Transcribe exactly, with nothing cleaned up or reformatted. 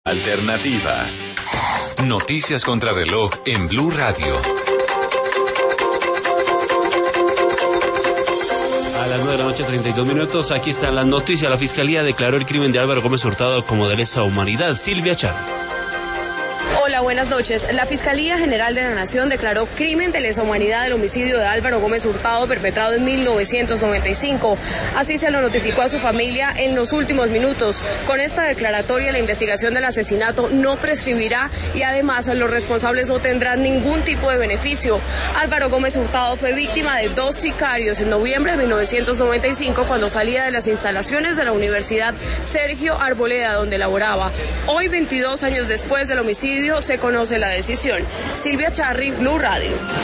Alternativa. Noticias contra reloj en Blue Radio. A las nueve de la noche, treinta y dos minutos, aquí están las noticias. La Fiscalía declaró el crimen de Álvaro Gómez Hurtado como de lesa humanidad. Silvia Char. Hola, buenas noches. La Fiscalía General de la Nación declaró crimen de lesa humanidad el homicidio de Álvaro Gómez Hurtado perpetrado en mil novecientos noventa y cinco. Así se lo notificó a su familia en los últimos minutos. Con esta declaratoria, la investigación del asesinato no prescribirá y además los responsables no tendrán ningún tipo de beneficio. Álvaro Gómez Hurtado fue víctima de dos sicarios en noviembre de mil novecientos noventa y cinco cuando salía de las instalaciones de la Universidad Sergio Arboleda, donde laboraba. Hoy, veintidós años después del homicidio, se conoce la decisión. Silvia Charri, Blue Radio.